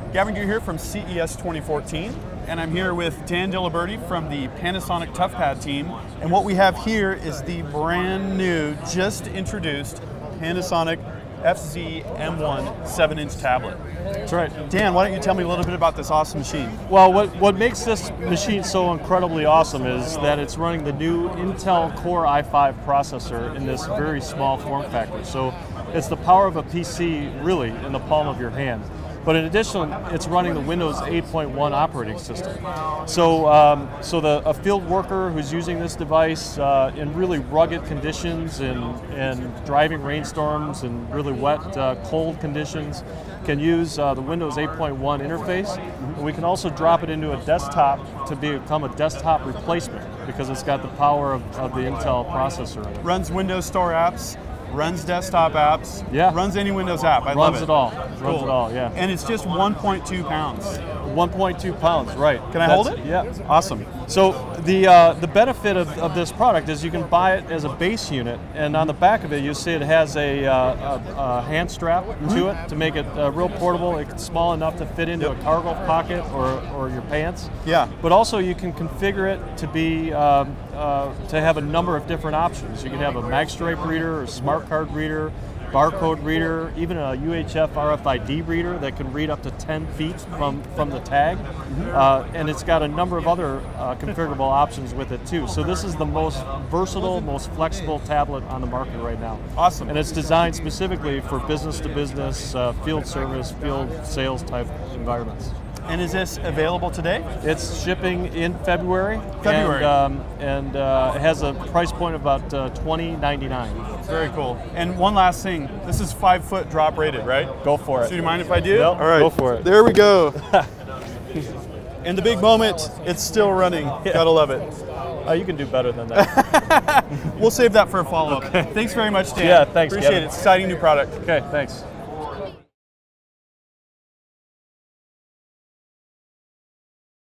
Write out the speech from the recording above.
Gavin Gear here from CES 2014, and I'm here with Dan Diliberti from the Panasonic ToughPad team. And what we have here is the brand new, just introduced Panasonic FZ M1 7-inch tablet. That's right. Dan, why don't you tell me a little bit about this awesome machine? Well, what makes this machine so incredibly awesome is that it's running the new Intel Core i5 processor in this very small form factor. So it's the power of a PC really in the palm of your hand. But in addition, it's running the Windows 8.1 operating system. So, a field worker who's using this device in really rugged conditions and driving rainstorms and really wet, cold conditions can use the Windows 8.1 interface. And we can also drop it into a desktop to become a desktop replacement because it's got the power of the Intel processor in it. Runs Windows Store apps, runs desktop apps, yeah. Runs any Windows app. I love it. Runs it all. Cool. Runs it all, yeah. And it's just 1.2 pounds. 1.2 pounds, right. Can I hold it? Yeah. Awesome. So the benefit of this product is you can buy it as a base unit, and on the back of it you see it has a hand strap to it to make it real portable. It's small enough to fit into a cargo pocket or your pants. Yeah. But also you can configure it to be to have a number of different options. You can have a magstripe reader, or smart card reader, barcode reader, even a UHF RFID reader that can read up to 10 feet from the tag. And it's got a number of other configurable options with it too. So this is the most versatile, most flexible tablet on the market right now. Awesome. And it's designed specifically for business-to-business, field service, field sales type environments. And is this available today? It's shipping in February. February. And it has a price point of about $20.99. Very cool. And one last thing, this is 5-foot drop rated, right? Go for it. So do you mind if I do? Yep, all right. go for it. There we go. And the big moment, it's still running. Yeah. Gotta love it. You can do better than that. We'll save that for a follow-up. Okay. Thanks very much, Dan. Yeah, thanks, Appreciate Kevin. it. Exciting new product. Okay, thanks.